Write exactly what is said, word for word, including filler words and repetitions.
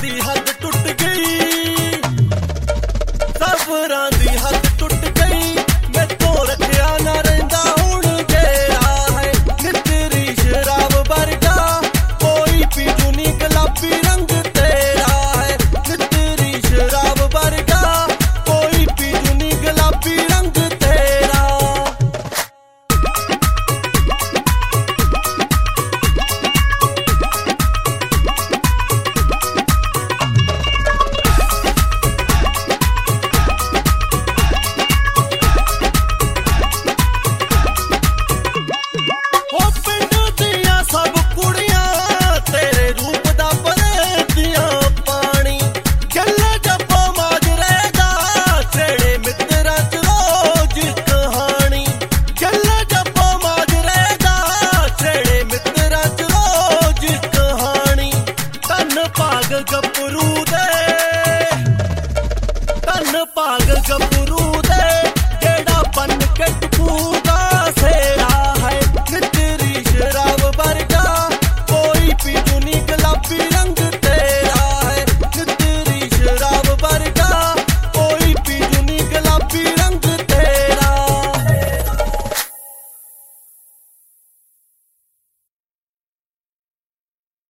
दी हद टुट गई, सबरां दी हद टुट गई। मैं तो रखिया ना रहिंदा हुण जेरा है, नितरी शराब वर्गा कोई पीजू नी गुलाबी रंग तेरा है। नितरी शराब वर्गा कोई पीजू नी गुलाबी रंग तेरा। भाग गपरू दे तन भाग गपरू दे जेड़ा बन के टपूगा सेरा है। नितरी शराब वर्गा कोई पीजू नी गुलाबी रंग